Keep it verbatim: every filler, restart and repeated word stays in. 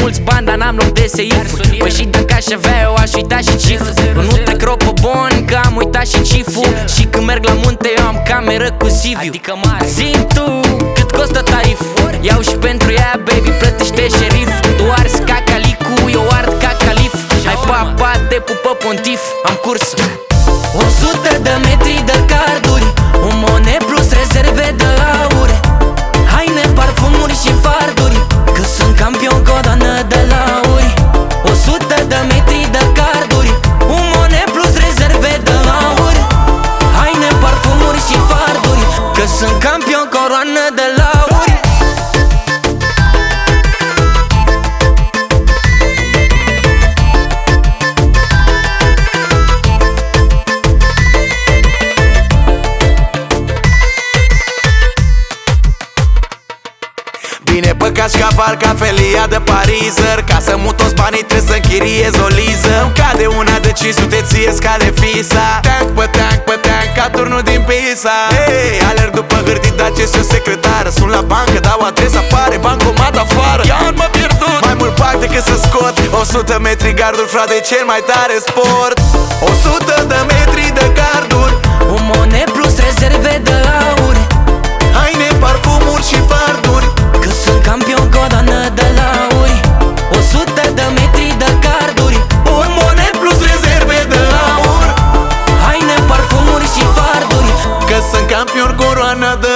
mulți bani, dar n-am loc de seifuri. Păi și dacă aș avea, eu aș uita și cifru. Nu trec ropoboni, că am uitat și ciful. Și când merg la munte, eu am cameră cu Siviu. Adică mare. Zi-mi tu, cât costă tariful? Iau și pentru ea, baby, plătește șerif. Tu arzi ca calicu, eu ard ca calif. Hai papa, te pupă pontif, am curs o sută de metri de carduri, un Monet plus rezerve de aure, haine, parfumuri și farduri, că sunt campion cu o doamnă de lauri. O sută de metri de carduri, un Monet plus rezerve de aure, haine, parfumuri și farduri, că sunt campion cu o doamnă de lauri. Bine păcat și caval ca felia de parizer. Ca să mut toți banii trebuie să închiriez o liză. Îmi cade una de cinci sute, ție scade fisa. Tank pe tank pe tank ca turnul din Pisa. Hey, alerg după hârtii, dar ce o secretară. Sunt la bancă, dau adresa, apare bancomat afară. Ia-n mă pierdut, mai mult bag decât să scot. O sută metri garduri, frate, cel mai tare sport. O sută de metri de garduri, un Monet plus rezerve de aur, haine, parfumuri și farduri, că sunt campion cu o doamnă de lauri. O sută de metri de carduri, un Monet plus rezerve de aur, haine, parfumuri și farduri, că sunt campion coroană de